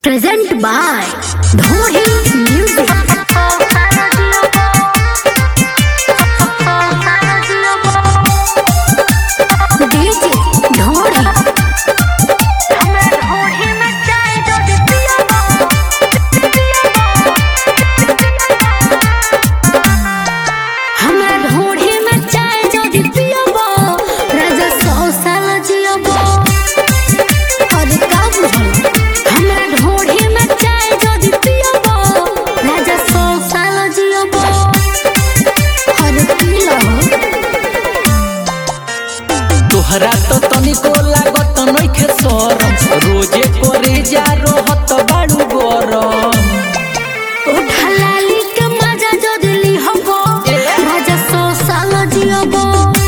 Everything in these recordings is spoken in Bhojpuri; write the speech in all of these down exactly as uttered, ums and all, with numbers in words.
Present by Dhoni Music. तोहरा तो तनिको लागत नइखे शरम, रोजे करे जा रहत बाड़ू गरम। उठा लाली के मजा जदली हबो, राजा सौ साल जियबो।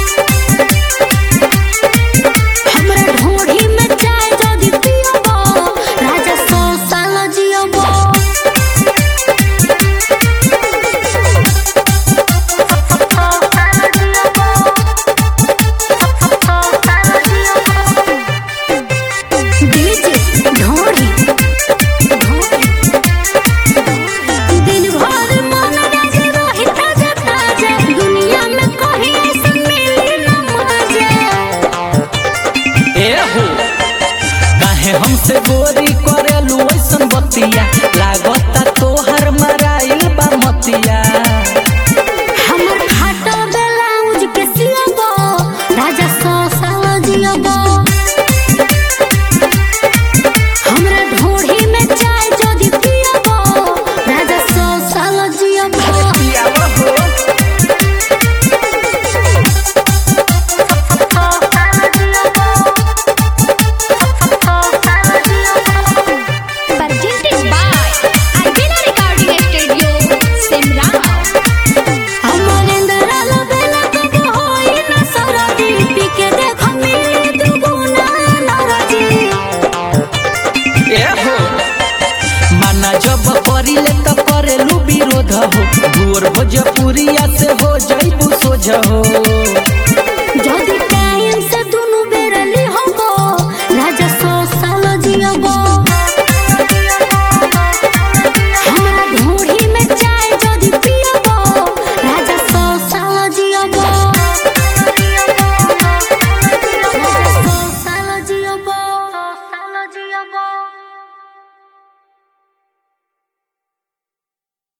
हमरा ढोढ़ी में चाय जदी पियबो, राजा सौ साल जियबो। हमसे गोरी करेलू ऐसन बतिया, लागता तोहर मराइल बा मतिया। हमर फाटो ब्लाउज के सियबो, राजा सौ साल जियबो। हमरा ढोढ़ी में चाय जदी पियबो, राजा सौ साल जियबो। जब करिले त करेलू विरोध हो, गोर भोजपुरिया से हो जइबू सोझ हो।